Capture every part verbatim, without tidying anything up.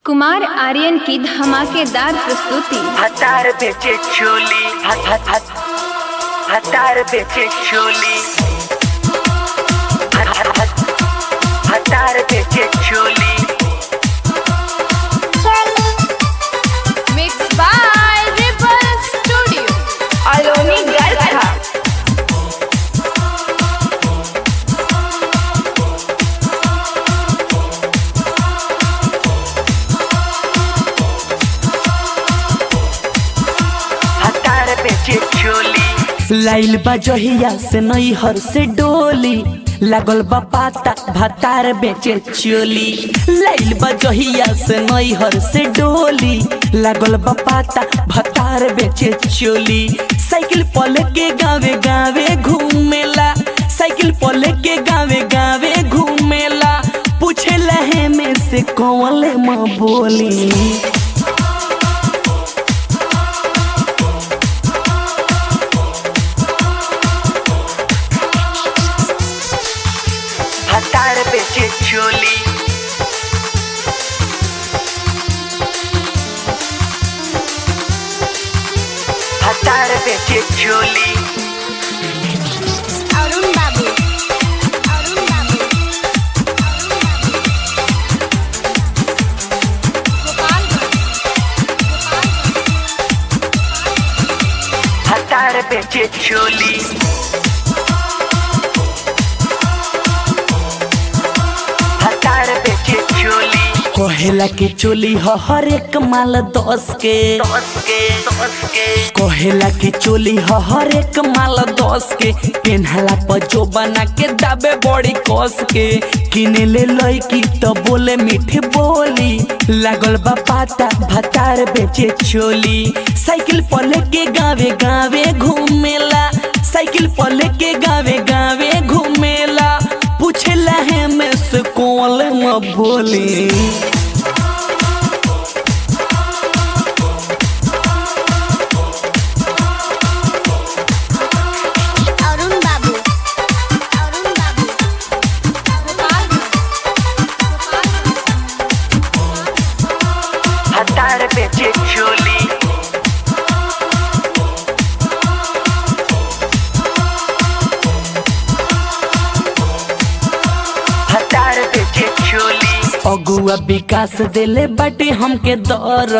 कुमार आर्यन की धमाकेदार प्रस्तुति। हतार बेचे चोली, हत हत हत हतार बेचे चोली, हत हत हत हतार बेचे चोली। Mix by ripple studio, Aloni Garkha. लाइल बा जहिया से नैहर से डोली, लागल बा पाता भतार बेचे चोली। लाइल बा जहिया से नैहर से डोली, लागल बा पाता भतार बेचे चोली। साइकिल पले के गावे गावे घूमेला, साइकिल पले के गावे गावे घूमेला। पूछे लहे में से कौन माँ बोली, हतार बेचे चोली। हतार बेचे चोली। अरुण बाबू, अरुण बाबू, हतार बेचे चोली। कोहेला के चोली हो हर एक माल दस के, कोहेला के चोली हो हर एक माल दस के। पेन्हला पर जो बना के दाबे बड़ी कस के, किने ले लईकी तो बोले मीठी बोली। लागल बा पाता भतार बेचे चोली। साइकिल पर लेके गावे गावे घूमेला, साइकिल पर लेके गावे गावे घूमेला। पूछे लहे में से कौन माँ बोली, अरुण बाबू, अरुण बाबू, हतार बेचे चोली। हतार बेचे चोली। अगुआ विकास दिले बाटे हमके दर,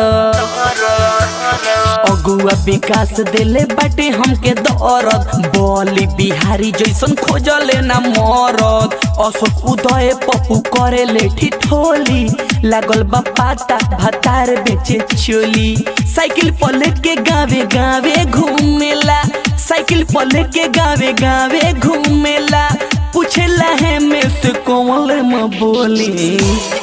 अगुआ विकास दिले बाटे हमके दरद। बोली बिहारी जैसन खोजले ना मरद, अशोक उदय पप्पू करे ले ठिठोली। लागल बा पाता भतार बेचे चोली। साइकिल पर लेके गावे गावे घूमेला, साइकिल पर लेके गावे गावे घूमेला। पूछे लहे में से कौन माँ बोली,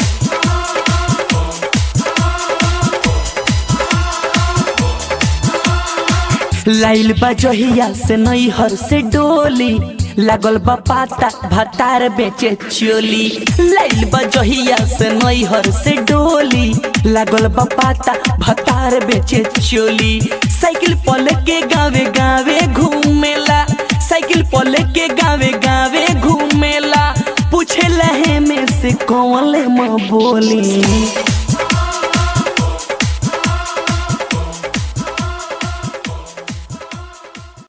लाइल बा जहिया से नैहर से डोली, लागल बा पाता भतार बेचे चोली। लाइल बा जहिया से नैहर से डोली, लागल बा पाता भतार बेचे चोली। साइकिल पर लेके गावे गावे घूमेला, साइकिल पर लेके गावे गावे घूमेला। पूछे लहे में से कौन माँ बोली।